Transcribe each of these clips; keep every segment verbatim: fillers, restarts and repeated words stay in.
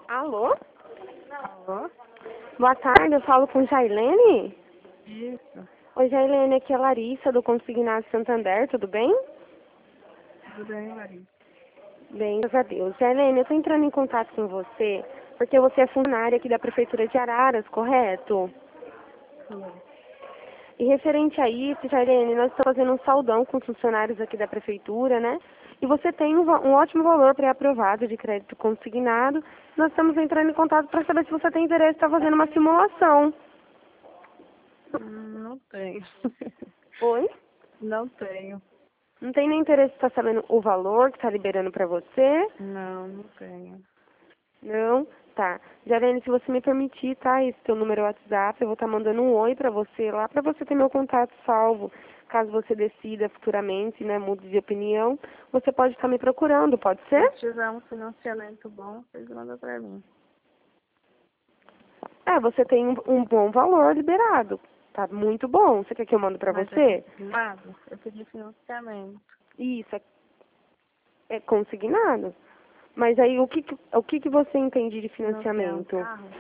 Alô? Alô? Boa tarde, eu falo com Jailene? Isso. Oi, Jailene, aqui é a Larissa, do Consignado Santander, tudo bem? Tudo bem, Larissa? Bem, graças a Deus. Jailene, eu tô entrando em contato com você porque você é funcionária aqui da Prefeitura de Araras, correto? Sim. E referente a isso, Jailene, nós estamos fazendo um saldão com os funcionários aqui da Prefeitura, né? E você tem um, va- um ótimo valor pré-aprovado de crédito consignado. Nós estamos entrando em contato para saber se você tem interesse em estar fazendo uma simulação. Hum, Não tenho. Oi? Não tenho. Não tem nem interesse em estar sabendo o valor que está liberando para você? Não, não tenho. Não? Tá. Jarene, se você me permitir, tá? Esse teu número WhatsApp, eu vou estar mandando um oi para você lá, para você ter meu contato salvo. Caso você decida futuramente, né, mude de opinião, você pode estar me procurando, pode ser? Se tiver um financiamento bom, vocês mandam pra mim. É, você tem um, um bom valor liberado. Tá muito bom. Você quer que eu mando para Mas é você? consignado? Eu pedi financiamento. Isso, é, é consignado. Mas aí, o que, que- o que, que você entende de Financiar um financiamento? carro?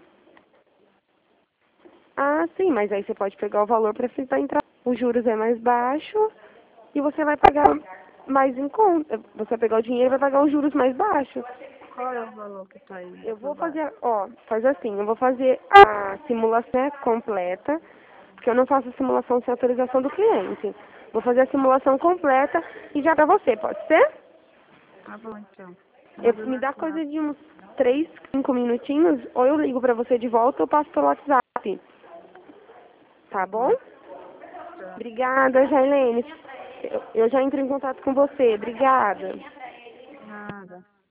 Ah, sim, mas aí você pode pegar o valor para tentar entrar. Os juros é mais baixo e você vai pagar mais em conta. Você vai pegar o dinheiro e vai pagar os juros mais baixos. Qual é o valor que tá aí Eu vou aprovado? fazer, ó, faz assim, eu vou fazer a simulação né, completa, porque eu não faço a simulação sem autorização do cliente. Vou fazer a simulação completa e já pra você, pode ser? Tá bom, então. Eu, Manda no me dá WhatsApp. coisa de uns três, cinco minutinhos, ou eu ligo pra você de volta ou eu passo pelo WhatsApp. Tá Tá bom? bom. Tá. Obrigada, Jailene. Eu, eu já entro em contato com você. Obrigada. Nada.